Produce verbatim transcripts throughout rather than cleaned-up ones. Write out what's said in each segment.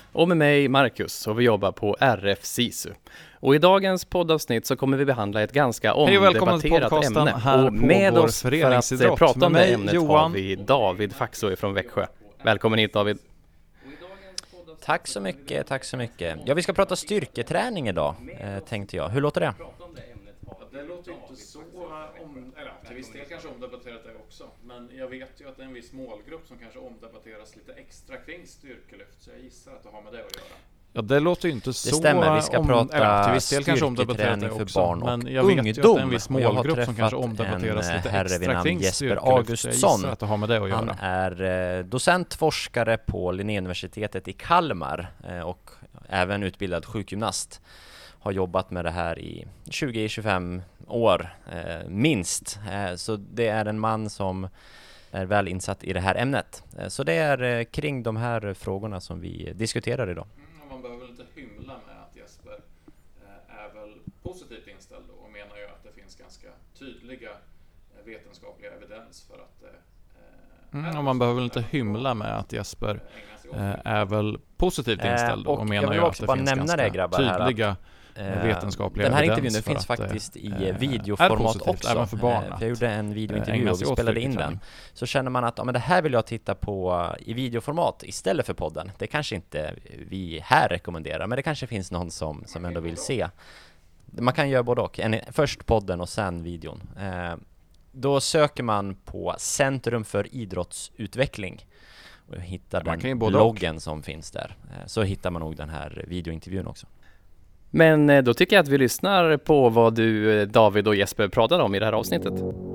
Och med mig Marcus, och vi jobbar på R F SISU. Och i dagens poddavsnitt så kommer vi behandla ett ganska omdebatterat ämne. Här och med oss för att eh, prata om det mig, ämnet Johan. har vi David Faxå från Växjö. Välkommen hit, David. Tack så mycket, tack så mycket. Ja, vi ska prata styrketräning idag, eh, tänkte jag. Hur låter det? Det låter inte så om, eller till viss del kanske omdebatterat det också, men jag vet ju att det är en viss målgrupp som kanske omdebatteras lite extra kring styrkelyft, så jag gissar att det har med det att göra. Ja, det låter ju inte så. Det stämmer, vi ska om, prata eller, till viss del kanske omdebatterat för också, barn och men jag ungdom. vet ju att det är en viss målgrupp som kanske en omdebatteras lite herre vid extra namn kring Jesper styrkelyft, så jag Augustsson. gissar att det har med det att göra. Han är eh, docent, forskare på Linnéuniversitetet i Kalmar eh, och även utbildad sjukgymnast. Har jobbat med det här i tjugo till tjugofem år, eh, minst. Eh, så det är en man som är väl insatt i det här ämnet. Eh, så det är eh, kring de här frågorna som vi diskuterar idag. Mm, man behöver inte hymla med att Jesper eh, är väl positivt inställd och menar ju att det finns ganska tydliga eh, vetenskapliga evidens för att eh, Mm, och man behöver väl inte hymla med att Jesper eh, är väl positivt inställd eh, och, och menar jag vill ju också att det bara finns nämna ganska det, grabbar, här tydliga att, eh, vetenskapliga den här evidens intervjun för finns att, faktiskt i eh, videoformat också. Även för barn. Eh, för jag gjorde en videointervju och vi åt spelade in styrketräning. den. Så känner man att ja, men det här vill jag titta på i videoformat istället för podden. Det kanske inte vi här rekommenderar, men det kanske finns någon som, som ändå vill se. Man kan göra både och. En, först podden och sen videon. Eh, då söker man på Centrum för idrottsutveckling och hittar Man kan ju den både bloggen och. som finns där. Eh, så hittar man nog den här videointervjun också. Men eh, då tycker jag att vi lyssnar på vad du, eh, David och Jesper pratade om i det här avsnittet.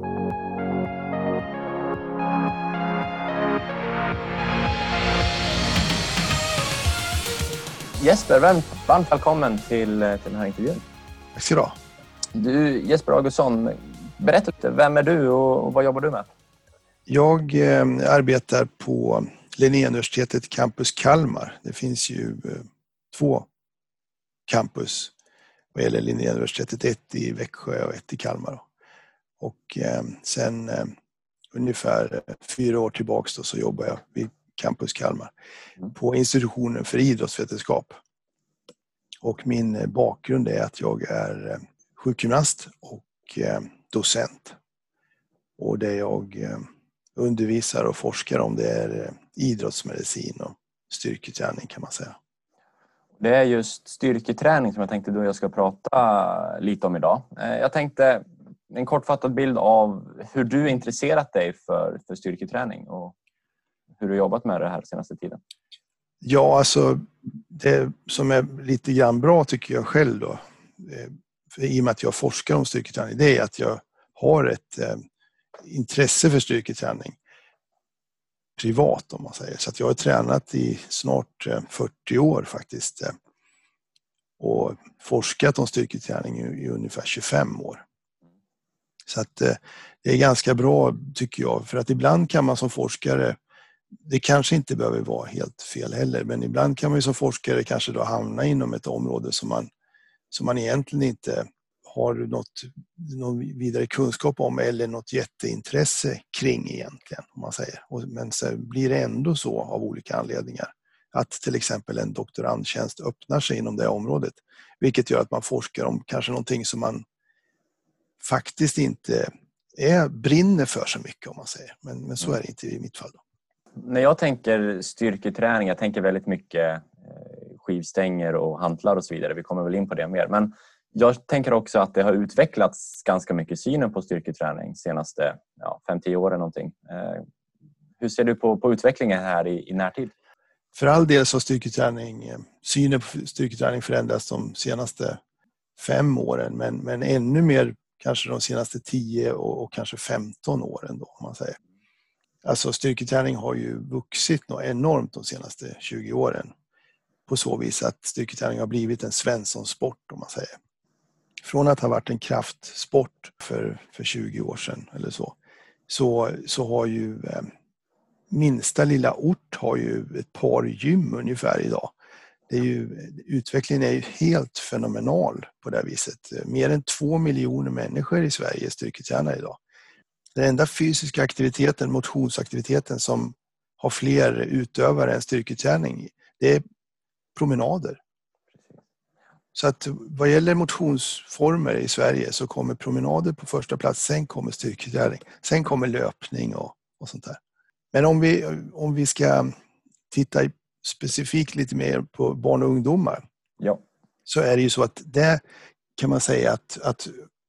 Jesper, varmt, varmt välkommen till, till den här intervjun. Tack ska du ha. Du, Jesper Augustsson, berätta lite, vem är du och, och vad jobbar du med? Jag eh, arbetar på Linnéuniversitetet Campus Kalmar. Det finns ju eh, två campus vad gäller Linnéuniversitetet, ett i Växjö och ett i Kalmar. Då. Och eh, sen eh, ungefär fyra år tillbaks då, så jobbar jag vid Campus Kalmar mm. på institutionen för idrottsvetenskap. Och min bakgrund är att jag är eh, sjukgymnast och eh, docent. Och det jag eh, undervisar och forskar om, det är eh, idrottsmedicin och styrketräning, kan man säga. Det är just styrketräning som jag tänkte du och jag ska prata lite om idag. Jag tänkte en kortfattad bild av hur du intresserat dig för, för styrketräning och hur du jobbat med det här senaste tiden. Ja, alltså det som är lite grann bra tycker jag själv då, för i och med att jag forskar om styrketräning, det är att jag har ett eh, intresse för styrketräning privat, om man säger. Så att jag har tränat i snart eh, fyrtio år faktiskt eh, och forskat om styrketräning i, i ungefär tjugofem år. Så att eh, det är ganska bra tycker jag, för att ibland kan man som forskare, det kanske inte behöver vara helt fel heller, men ibland kan man ju som forskare kanske då hamna inom ett område som man, som man egentligen inte har något, någon vidare kunskap om eller något jätteintresse kring egentligen, om man säger. Men så blir det ändå så av olika anledningar att till exempel en doktorandtjänst öppnar sig inom det området, vilket gör att man forskar om kanske någonting som man faktiskt inte är, brinner för så mycket, om man säger. Men, men så är det inte i mitt fall då. När jag tänker styrketräning, jag tänker väldigt mycket skivstänger och hantlar och så vidare. Vi kommer väl in på det mer. Men jag tänker också att det har utvecklats ganska mycket synen på styrketräning senaste ja, fem till tio åren någonting. Eh, hur ser du på, på utvecklingen här i, i närtid? För all del så har styrketräning, synen på styrketräning förändrats de senaste fem åren. Men, men ännu mer kanske de senaste tio och, och kanske femton åren då, om man säger. Alltså styrketräning har ju vuxit något enormt de senaste tjugo åren. På så vis att styrketräning har blivit en Svenssonsport, om man säger. Från att ha varit en kraftsport för, för tjugo år sedan eller så, så, så har ju eh, minsta lilla ort har ju ett par gym ungefär idag. Det är ju, utvecklingen är ju helt fenomenal på det här viset. Mer än två miljoner människor i Sverige är styrketränare idag. Den enda fysiska aktiviteten, motionsaktiviteten, som har fler utövare än styrketräning, det är promenader. Så att vad gäller motionsformer i Sverige så kommer promenader på första plats, sen kommer styrketräning, sen kommer löpning och, och sånt där. Men om vi, om vi ska titta specifikt lite mer på barn och ungdomar, ja. så är det ju så att det kan man säga att, att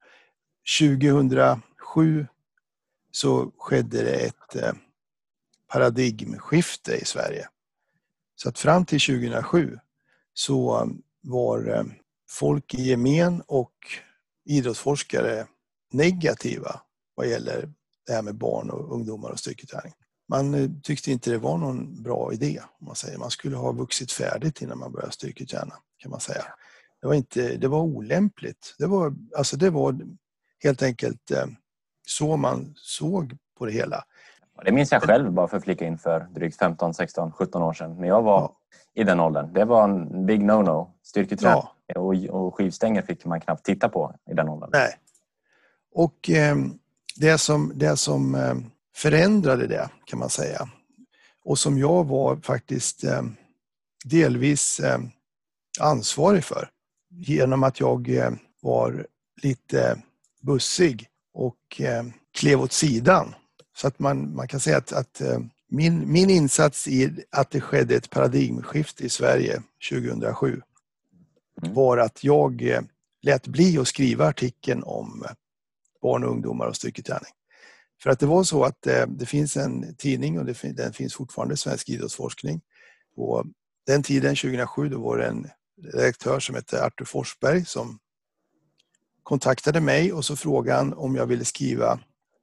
tjugohundrasju så skedde det ett eh, paradigmskifte i Sverige. Så att fram till tjugohundrasju så var eh, folk i gemen och idrottsforskare negativa vad gäller det här med barn och ungdomar och styrketräning. Man eh, tyckte inte det var någon bra idé, om man säger. Man skulle ha vuxit färdigt innan man började styrketräna, kan man säga. Det var inte, det var olämpligt. Det var, alltså det var helt enkelt eh, så man såg på det hela. Det minns jag själv, bara för att flika in, för drygt femton, sexton, sjutton år sedan. När jag var ja. i den åldern. Det var en big no-no. Styrketräning ja. och, och skivstänger fick man knappt titta på i den åldern. Nej. Och eh, det som, det som eh, förändrade det, kan man säga. Och som jag var faktiskt eh, delvis eh, ansvarig för. Genom att jag eh, var lite bussig och eh, klev åt sidan. Så att man, man kan säga att, att eh, min, min insats i att det skedde ett paradigmskifte i Sverige tjugohundrasju var att jag eh, lät bli att skriva artikeln om barn och ungdomar och styrketräning. För att det var så att eh, det finns en tidning och det, den finns fortfarande, Svensk idrottsforskning. Och den tiden, tjugohundrasju, då var det en redaktör som hette Arthur Forsberg som kontaktade mig och så frågade han om jag ville skriva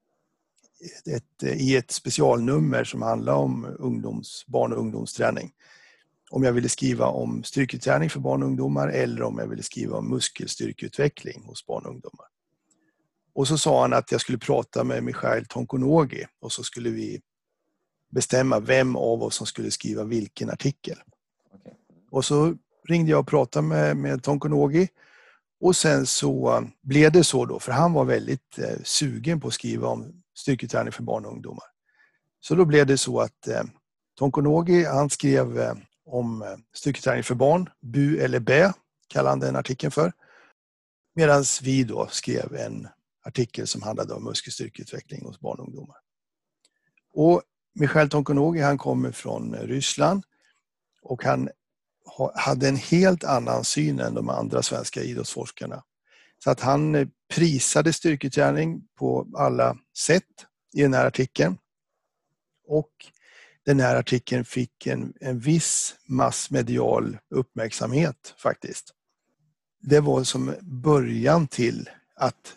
ett, i ett specialnummer som handlar om ungdoms, barn- och ungdomsträning. Om jag ville skriva om styrketräning för barn och ungdomar eller om jag ville skriva om muskelstyrkeutveckling hos barn och ungdomar. Och så sa han att jag skulle prata med Michail Tonkonogi och så skulle vi bestämma vem av oss som skulle skriva vilken artikel. Okay. Och så ringde jag och pratade med, med Tonkonogi och sen så blev det så då, för han var väldigt eh, sugen på att skriva om styrketräning för barn och ungdomar. Så då blev det så att eh, Tonkonogi, han skrev eh, om eh, styrketräning för barn, bu eller bä kallade han den artikeln för. Medan vi då skrev en artikel som handlade om muskelstyrkeutveckling hos barn och ungdomar. Och Michail Tonkonogi, han kommer från Ryssland och han hade en helt annan syn än de andra svenska idrottsforskarna. Så att han prisade styrketräning på alla sätt i den här artikeln. Och den här artikeln fick en, en viss massmedial uppmärksamhet faktiskt. Det var som början till att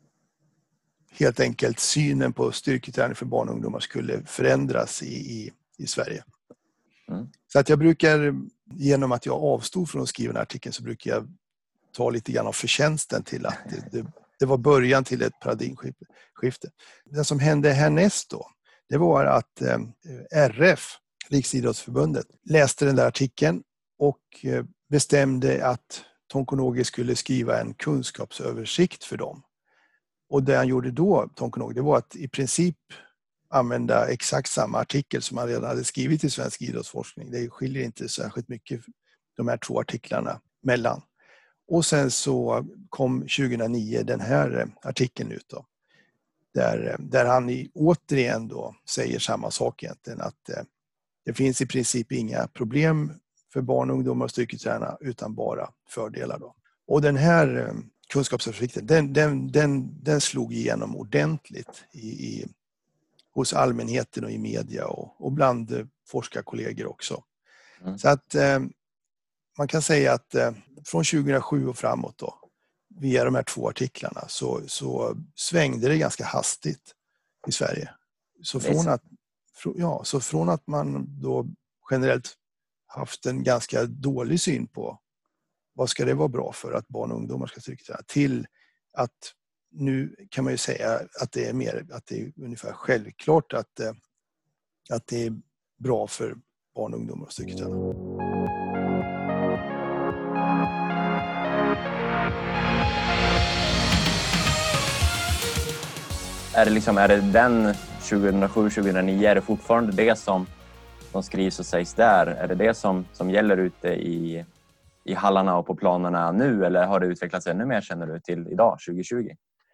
helt enkelt synen på styrketräning för barn och ungdomar skulle förändras i, i, i Sverige. Mm. Så att jag brukar, genom att jag avstod från att skriva den här artikeln, så brukar jag ta lite grann av förtjänsten till att det, det, det var början till ett paradigmskifte. Det som hände härnäst då, det var att eh, R F, Riksidrottsförbundet, läste den där artikeln och eh, bestämde att Tonkonogi skulle skriva en kunskapsöversikt för dem. Och det han gjorde då, Tonkonogi, det var att i princip använda exakt samma artikel som han redan hade skrivit i Svensk idrottsforskning. Det skiljer inte särskilt mycket de här två artiklarna mellan. Och sen så kom tjugohundranio den här artikeln ut då. Där, där han i, återigen då säger samma sak egentligen. Att eh, det finns i princip inga problem för barn och ungdomar att styrketräna utan bara fördelar då. Och den här eh, kunskapsöversikten, den, den, den, den slog igenom ordentligt i, i, hos allmänheten och i media och, och bland eh, forskarkollegor också. Mm. Så att eh, man kan säga att eh, från tjugohundrasju och framåt då, via de här två artiklarna, så, så svängde det ganska hastigt i Sverige. Så från, att, ja, så från att man då generellt haft en ganska dålig syn på vad ska det vara bra för att barn och ungdomar ska styrketräna, till att nu kan man ju säga att det är mer, att det är ungefär självklart att, att det är bra för barn och ungdomar att styrketräna. Är det, liksom, är det den tjugohundrasju tjugohundranio, är det fortfarande det som som skrivs och sägs där, är det det som, som gäller ute i, i hallarna och på planerna nu, eller har det utvecklats ännu mer, känner du, till idag, tjugo tjugo?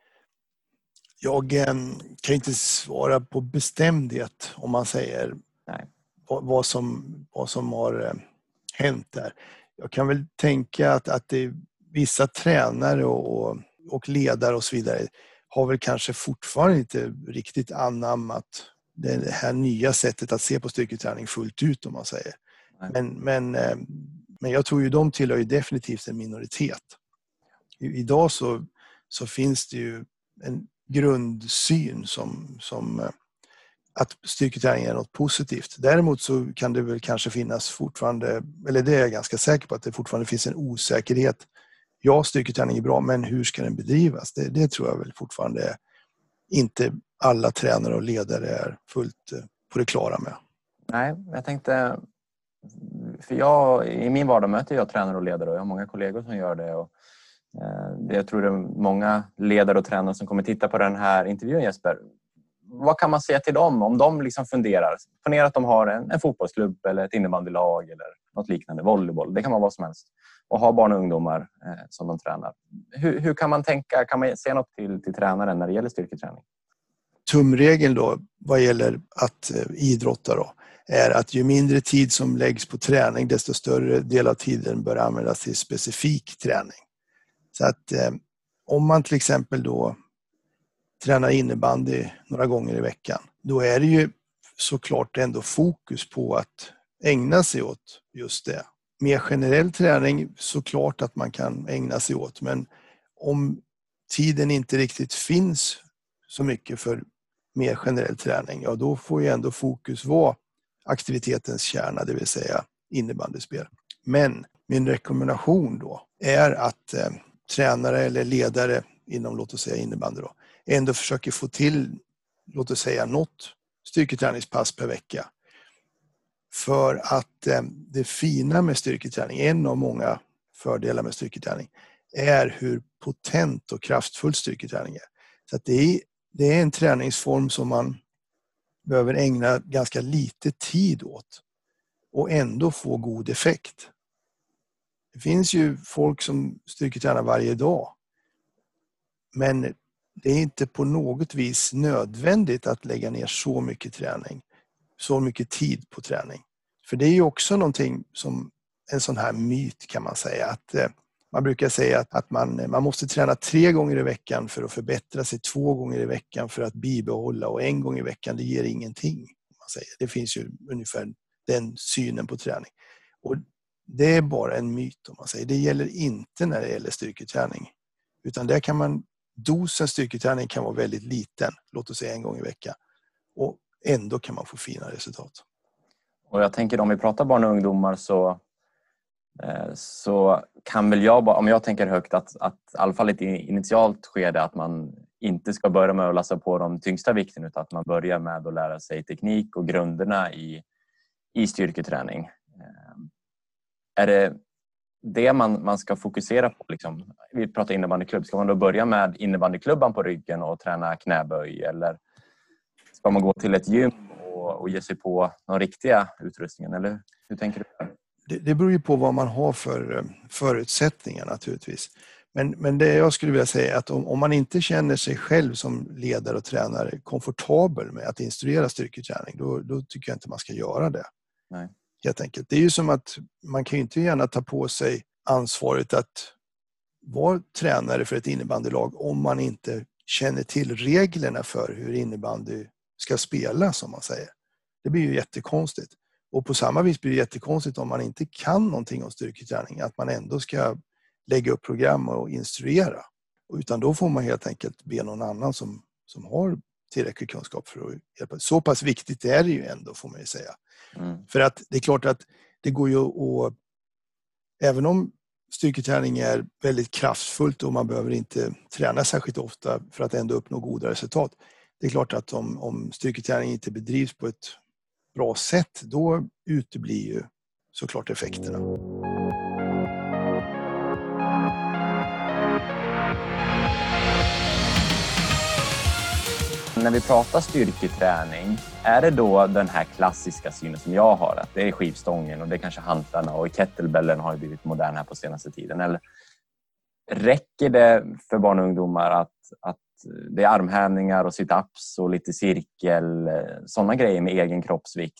Jag eh, kan inte svara på bestämdhet om man säger Nej. Vad, vad, som, vad som har eh, hänt där. Jag kan väl tänka att, att det, vissa tränare och, och ledare och så vidare har väl kanske fortfarande inte riktigt anammat det här nya sättet att se på styrketräning fullt ut, om man säger. Men, men, eh, men jag tror ju de tillhör ju definitivt en minoritet. I, idag så, så finns det ju en grundsyn som, som att styrketräning är något positivt. Däremot så kan det väl kanske finnas fortfarande, eller det är jag ganska säker på, att det fortfarande finns en osäkerhet. Ja, styrketräning är bra, men hur ska den bedrivas? Det, det tror jag väl fortfarande inte alla tränare och ledare är fullt på det klara med. Nej, jag tänkte, för jag, i min vardag möter jag tränare och ledare och jag har många kollegor som gör det. Och jag tror det är många ledare och tränare som kommer titta på den här intervjun, Jesper. Vad kan man säga till dem om de liksom funderar? Ponera att de har en, en fotbollsklubb eller ett innebandylag eller något liknande, volleyboll. Det kan vara vad som helst. Och har barn och ungdomar eh, som de tränar. Hur, hur kan man tänka? Kan man säga något till, till tränaren när det gäller styrketräning? Tumregeln då vad gäller att eh, idrotta då är att ju mindre tid som läggs på träning, desto större del av tiden bör användas till specifik träning. Så att eh, om man till exempel då tränar innebandy några gånger i veckan, då är det ju såklart ändå fokus på att ägna sig åt just det. Mer generell träning såklart att man kan ägna sig åt, men om tiden inte riktigt finns så mycket för mer generell träning, ja då får ju ändå fokus vara aktivitetens kärna, det vill säga innebandyspel. Men min rekommendation då är att eh, tränare eller ledare inom, låt oss säga innebandy då, ändå försöker få till, låt oss säga något styrketräningspass per vecka. För att eh, det fina med styrketräning, en av många fördelar med styrketräning, är hur potent och kraftfull styrketräning är. Så att det är, det är en träningsform som man behöver ägna ganska lite tid åt och ändå få god effekt. Det finns ju folk som styrketränar varje dag. Men det är inte på något vis nödvändigt att lägga ner så mycket träning, så mycket tid på träning. För det är ju också någonting som en sån här myt kan man säga. Att eh, man brukar säga att, att man, man måste träna tre gånger i veckan för att förbättra sig, två gånger i veckan för att bibehålla, och en gång i veckan det ger ingenting. Man säger. Det finns ju ungefär den synen på träning. Och det är bara en myt om man säger. Det gäller inte när det gäller styrketräning. Utan där kan man, dosen styrketräning kan vara väldigt liten, låt oss säga en gång i veckan. Och ändå kan man få fina resultat. Och jag tänker om vi pratar barn och ungdomar så, eh, så kan väl jag, om jag tänker högt, att, att i alla fall ett initialt skede att man inte ska börja med att lassa på de tyngsta vikten, utan att man börjar med att lära sig teknik och grunderna i, i styrketräning. Eh, är det det man, man ska fokusera på? Liksom? Vi pratar innebandyklubb. Ska man då börja med innebandyklubban på ryggen och träna knäböj? Eller ska man gå till ett gym och, och ge sig på någon riktiga utrustningen? Eller hur tänker du? Det, det beror ju på vad man har för förutsättningar naturligtvis. Men, men det jag skulle vilja säga är att om, om man inte känner sig själv som ledare och tränare komfortabel med att instruera styrketräning, då, då tycker jag inte man ska göra det. Nej. Helt enkelt. Det är ju som att man kan ju inte gärna ta på sig ansvaret att vara tränare för ett innebandylag om man inte känner till reglerna för hur innebandy ska spela, som man säger. Det blir ju jättekonstigt. Och på samma vis blir det jättekonstigt om man inte kan någonting om styrketräning, att man ändå ska lägga upp program och instruera. Utan då får man helt enkelt be någon annan som, som har tillräcklig kunskap för att hjälpa. Så pass viktigt är det ju ändå, får man ju säga. Mm. För att det är klart att det går ju att, även om styrketräning är väldigt kraftfullt och man behöver inte träna särskilt ofta för att ändå uppnå goda resultat. Det är klart att om, om styrketräning inte bedrivs på ett bra sätt, då uteblir ju såklart effekterna. när vi pratar styrketräning, är det då den här klassiska synen som jag har, att det är skivstången och det är kanske hantlarna och kettlebellen har ju blivit modern här på senaste tiden? Eller räcker det för barn och ungdomar att, att det är armhävningar och sit-ups och lite cirkel, sådana grejer med egen kroppsvikt?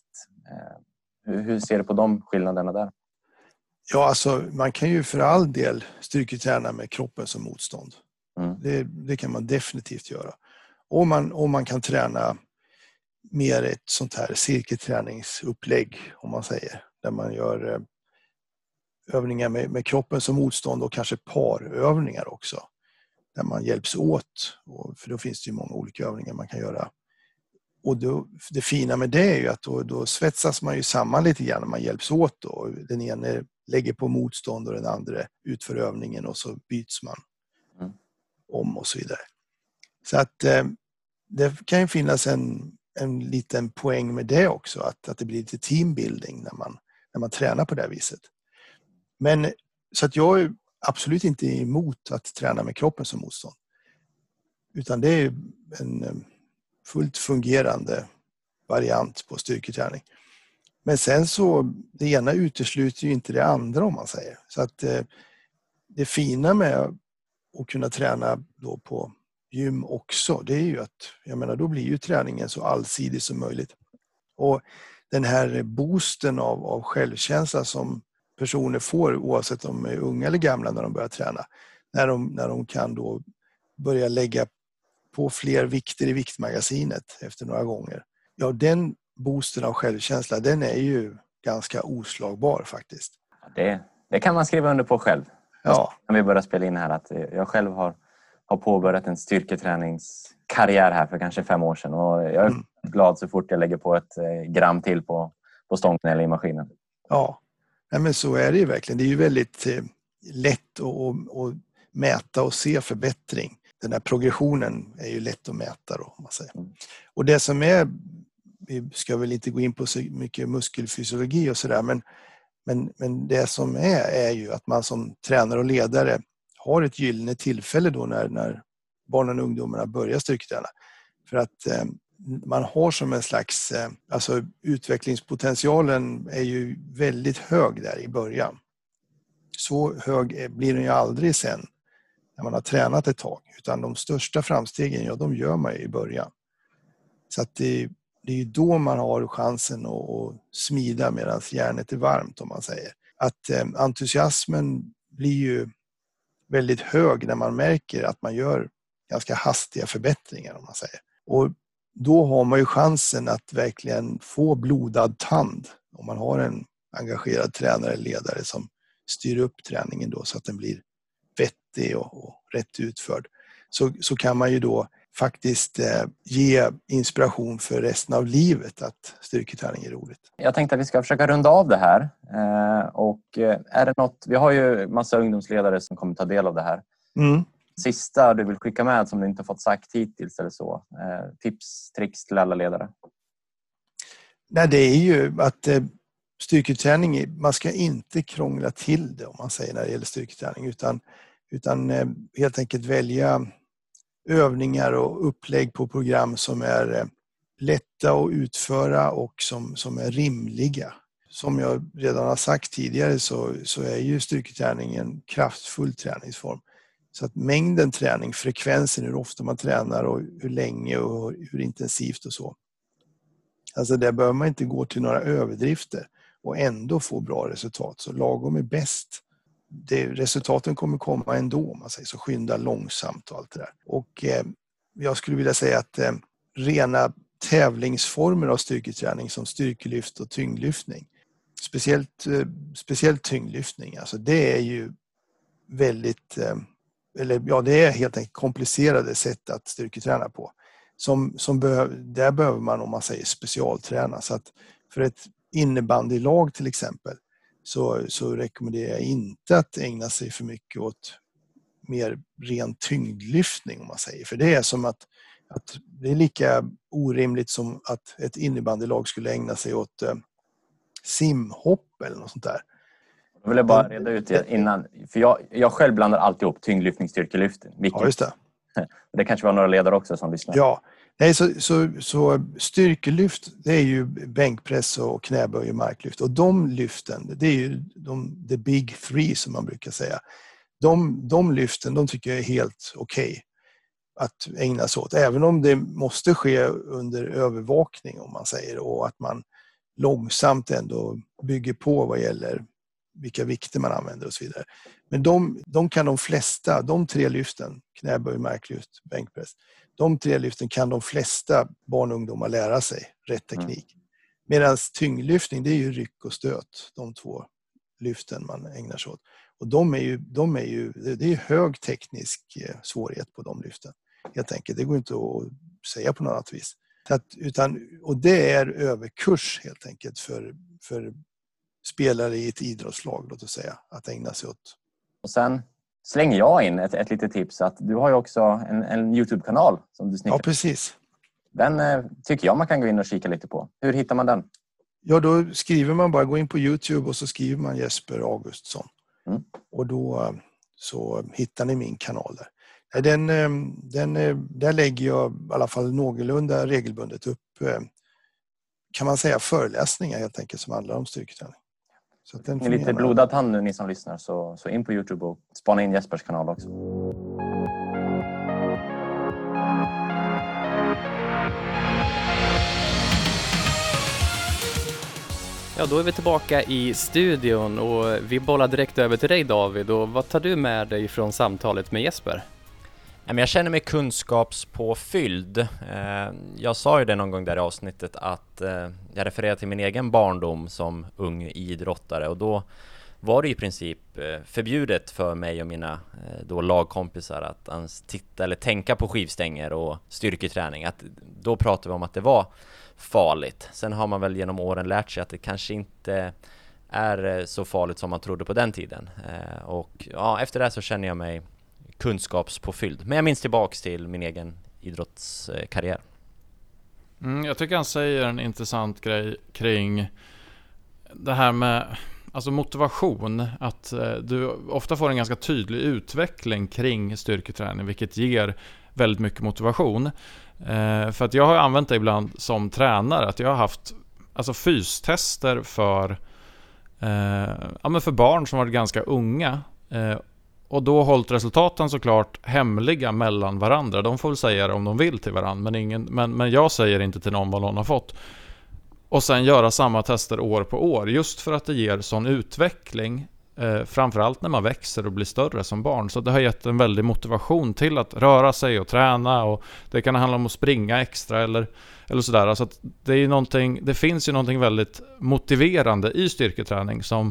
Hur, hur ser du på de skillnaderna där? Ja, alltså man kan ju för all del styrketräna med kroppen som motstånd. Mm. Det, det kan man definitivt göra. Om man, om man kan träna mer ett sånt här cirkelträningsupplägg, om man säger, där man gör eh, övningar med, med kroppen som motstånd och kanske parövningar också, där man hjälps åt, och, för då finns det ju många olika övningar man kan göra. Och då, det fina med det är ju att då, då svetsas man ju samman lite grann när man hjälps åt då. Den ene lägger på motstånd och den andra utför övningen och så byts man mm. om och så vidare. Så att eh, det kan ju finnas en, en liten poäng med det också, att, att det blir lite teambuilding när man, när man tränar på det här viset. Men så att jag är absolut inte emot att träna med kroppen som motstånd. Utan det är en fullt fungerande variant på styrketräning. Men sen så, det ena utesluter ju inte det andra, om man säger. Så att eh, det fina med att kunna träna då på gym också, det är ju att, jag menar, då blir ju träningen så allsidig som möjligt. Och den här boosten av, av självkänsla som personer får, oavsett om de är unga eller gamla, när de börjar träna, när de, när de kan då börja lägga på fler vikter i viktmagasinet efter några gånger. Ja, den boosten av självkänsla, den är ju ganska oslagbar faktiskt. Det, det kan man skriva under på själv. Ja. När vi börjar spela in här, att jag själv har, har påbörjat en styrketräningskarriär här för kanske fem år sedan. Och jag är mm. glad så fort jag lägger på ett gram till på, på stången eller i maskinen. Ja, nej, men så är det ju verkligen. Det är ju väldigt eh, lätt att, att, att mäta och se förbättring. Den här progressionen är ju lätt att mäta då, om man säger. Mm. Och det som är, vi ska väl inte gå in på så mycket muskelfysiologi och sådär, men, men, men det som är är ju att man som tränare och ledare har ett gyllene tillfälle då när, när barnen och ungdomarna börjar styrketräna. För att eh, man har som en slags, eh, alltså utvecklingspotentialen är ju väldigt hög där i början. Så hög blir den ju aldrig sen när man har tränat ett tag, utan de största framstegen, ja, de gör man ju i början. Så att det, det är ju då man har chansen att, att smida medan järnet är varmt, om man säger. Att eh, entusiasmen blir ju väldigt hög när man märker att man gör ganska hastiga förbättringar, om man säger. Och då har man ju chansen att verkligen få blodad tand om man har en engagerad tränare eller ledare som styr upp träningen då så att den blir vettig och, och rätt utförd. Så, så kan man ju då faktiskt eh, ge inspiration för resten av livet att styrketräning är roligt. Jag tänkte att vi ska försöka runda av det här. Eh, och är det något, vi har ju massa ungdomsledare som kommer ta del av det här. Mm. Sista du vill skicka med som du inte fått sagt hittills eller så. Eh, tips, tricks till alla ledare. Nej, det är ju att eh, styrketräning, man ska inte krångla till det, om man säger, när det gäller styrketräning, utan, utan eh, helt enkelt välja övningar och upplägg på program som är eh, lätta att utföra och som, som är rimliga. Som jag redan har sagt tidigare så, så är ju styrketräning en kraftfull träningsform. Så att mängden träning, frekvensen, hur ofta man tränar och hur länge och hur intensivt och så. Alltså där behöver man inte gå till några överdrifter och ändå få bra resultat. Så lagom är bäst. Det, resultaten kommer komma ändå, om man säger så, skynda långsamt och allt det där. Och eh, jag skulle vilja säga att eh, rena tävlingsformer av styrketräning som styrkelyft och tyngdlyftning, speciellt, eh, speciellt tyngdlyftning, alltså det är ju väldigt, eh, eller ja, det är helt enkelt komplicerade sätt att styrketräna på. Som, som behöv, där behöver man, om man säger, specialträna. Så att för ett innebandylag till exempel så, så rekommenderar jag inte att ägna sig för mycket åt mer ren tyngdlyftning, om man säger. För det är som att, att det är lika orimligt som att ett innebandylag skulle ägna sig åt eh, simhopp eller något sånt där. Jag vill bara reda ut det innan, för jag, jag själv blandar alltid upp tyngdlyftning, styrkelyftning. Ja, just det. Det kanske var några ledare också som lyssnar. Ja, Nej, så, så, så styrkelyft, det är ju bänkpress och knäböj och marklyft. Och de lyften, det är ju de the big three som man brukar säga. De, de lyften, de tycker jag är helt okej okay att ägna sig åt. Även om det måste ske under övervakning, om man säger, och att man långsamt ändå bygger på vad gäller vilka vikter man använder och så vidare. Men de, de kan de flesta, de tre lyften, knäböj, marklyft, bänkpress, de tre lyften kan de flesta barn och ungdomar lära sig rätt teknik. Mm. Medan tyngdlyftning, det är ju ryck och stöt, de två lyften man ägnar sig åt. Och de är ju, de är ju, det är hög teknisk svårighet på de lyften. Helt enkelt, det går inte att säga på något annat vis. Att, utan, och det är överkurs helt enkelt för, för spelare i ett idrottslag, låt oss säga, att ägna sig åt. Och sen slänger jag in ett, ett litet tips att du har ju också en, en YouTube-kanal som du snickrar. Ja, precis. Den eh, tycker jag man kan gå in och kika lite på. Hur hittar man den? Ja, då skriver man bara, gå in på YouTube och så skriver man Jesper Augustsson. Mm. Och då så hittar ni min kanal där. Den, den, där lägger jag i alla fall någorlunda regelbundet upp, kan man säga, föreläsningar helt enkelt som handlar om styrketräning. Så att den är lite blodad hand nu, ni som lyssnar, så, så in på YouTube och spana in Jespers kanal också. Ja, då är vi tillbaka i studion och vi bollar direkt över till dig, David. Och vad tar du med dig från samtalet med Jesper? Jag känner mig kunskapspåfylld. Jag sa ju det någon gång där i avsnittet att jag refererar till min egen barndom som ung idrottare, och då var det i princip förbjudet för mig och mina då lagkompisar att ens titta eller tänka på skivstänger och styrketräning. Att då pratade vi om att det var farligt. Sen har man väl genom åren lärt sig att det kanske inte är så farligt som man trodde på den tiden. Och ja, efter det så känner jag mig kunskapspåfylld. Men jag minns tillbaks till min egen idrottskarriär. Mm, jag tycker han säger en intressant grej kring det här med alltså motivation. Att eh, du ofta får en ganska tydlig utveckling kring styrketräning, vilket ger väldigt mycket motivation. Eh, för att jag har använt det ibland som tränare, att jag har haft alltså fystester för, eh, ja, men för barn som varit ganska unga. Eh, Och då har hållit resultaten såklart hemliga mellan varandra. De får väl säga det om de vill till varandra, men, ingen, men, men jag säger inte till någon vad någon har fått. Och sen göra samma tester år på år, just för att det ger sån utveckling. Eh, framförallt när man växer och blir större som barn. Så det har gett en väldig motivation till att röra sig och träna. Och det kan handla om att springa extra eller, eller sådär. Alltså att det, är någonting, det finns ju någonting väldigt motiverande i styrketräning som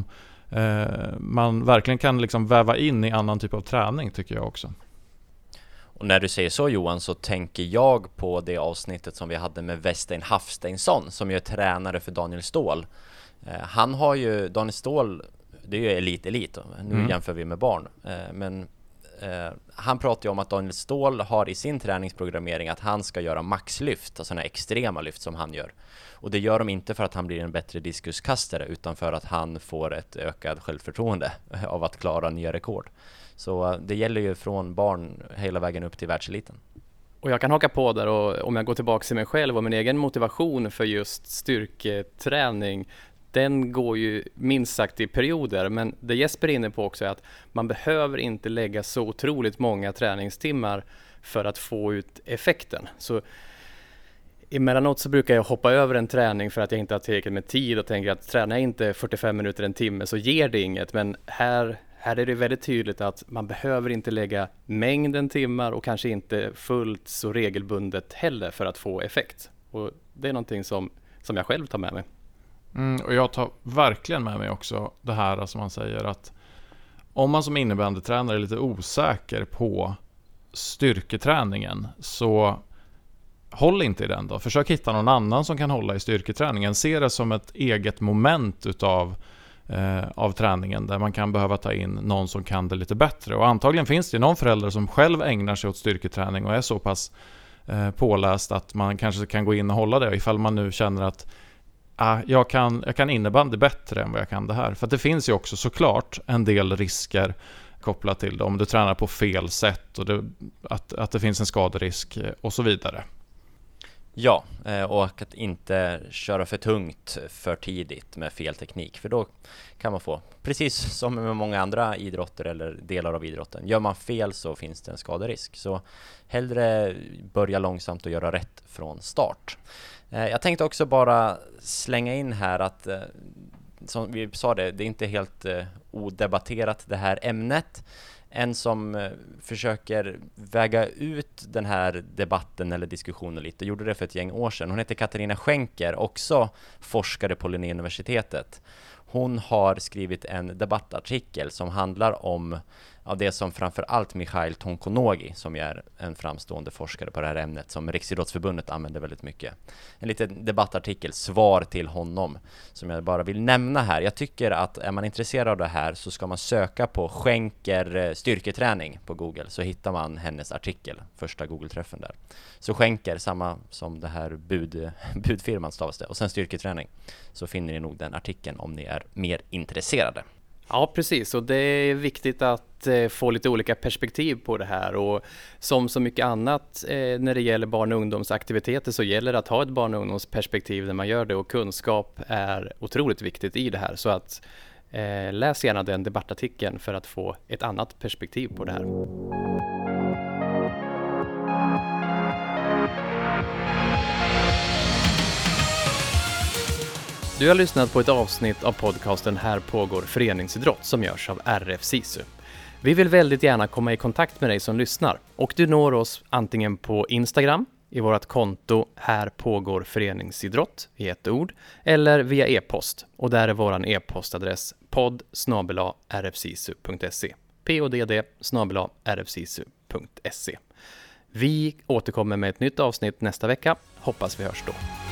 man verkligen kan liksom väva in i annan typ av träning, tycker jag också. Och när du säger så, Johan, så tänker jag på det avsnittet som vi hade med Westein Hafsteinsson, som ju är tränare för Daniel Ståhl. Han har ju, Daniel Ståhl, det är ju elit elit nu mm. jämför vi med barn, men eh, han pratar ju om att Daniel Ståhl har i sin träningsprogrammering att han ska göra maxlyft, alltså sådana extrema lyft som han gör. Och det gör de inte för att han blir en bättre diskuskastare, utan för att han får ett ökat självförtroende av att klara nya rekord. Så det gäller ju från barn hela vägen upp till världseliten. Och jag kan haka på där, och om jag går tillbaka till mig själv och min egen motivation för just styrketräning, den går ju minst sagt i perioder. Men det Jesper är inne på också är att man behöver inte lägga så otroligt många träningstimmar för att få ut effekten. Så emellanåt så brukar jag hoppa över en träning för att jag inte har tillräckligt med tid och tänker att tränar jag inte fyrtiofem minuter en timme så ger det inget. Men här, här är det väldigt tydligt att man behöver inte lägga mängden timmar och kanske inte fullt så regelbundet heller för att få effekt. Och det är någonting som, som jag själv tar med mig. Mm, och jag tar verkligen med mig också det här som man säger, att om man som innebandytränare är lite osäker på styrketräningen, så håll inte i den då. Försök hitta någon annan som kan hålla i styrketräningen. Se det som ett eget moment utav, eh, av träningen, där man kan behöva ta in någon som kan det lite bättre. Och antagligen finns det någon förälder som själv ägnar sig åt styrketräning och är så pass eh, påläst att man kanske kan gå in och hålla det, ifall man nu känner att ah, jag, kan, jag kan innebandy bättre än vad jag kan det här. För att det finns ju också såklart en del risker kopplat till det. Om du tränar på fel sätt och det, att, att det finns en skaderisk och så vidare. Ja, och att inte köra för tungt för tidigt med fel teknik, för då kan man få, precis som med många andra idrotter eller delar av idrotten, gör man fel så finns det en skaderisk. Så hellre börja långsamt och göra rätt från start. Jag tänkte också bara slänga in här att, som vi sa det, det är inte helt odebatterat det här ämnet. En som eh, försöker väga ut den här debatten eller diskussionen lite, gjorde det för ett gäng år sedan. Hon heter Katarina Schenker, också forskare på Linnéuniversitetet. Hon har skrivit en debattartikel som handlar om av det som framför allt Mikhail Tonkonogi, som är en framstående forskare på det här ämnet, som Riksidrottsförbundet använder väldigt mycket. En liten debattartikel, svar till honom, som jag bara vill nämna här. Jag tycker att är man intresserad av det här så ska man söka på Schenker styrketräning på Google, så hittar man hennes artikel, första Google-träffen där. Så Schenker, samma som det här bud, budfirman stavas det, och sen styrketräning, så finner ni nog den artikeln om ni är mer intresserade. Ja, precis. Och det är viktigt att eh, få lite olika perspektiv på det här. Och som så mycket annat eh, när det gäller barn- och ungdomsaktiviteter så gäller det att ha ett barn- och ungdomsperspektiv när man gör det. Och kunskap är otroligt viktigt i det här. Så att eh, läs gärna den debattartikeln för att få ett annat perspektiv på det här. Du har lyssnat på ett avsnitt av podcasten Här pågår föreningsidrott som görs av R F SISU. Vi vill väldigt gärna komma i kontakt med dig som lyssnar, och du når oss antingen på Instagram i vårt konto Här pågår föreningsidrott i ett ord, eller via e-post, och där är våran e-postadress podd snabel-a r f sisu punkt se, podd snabel-a r f sisu punkt se. Vi återkommer med ett nytt avsnitt nästa vecka. Hoppas vi hörs då.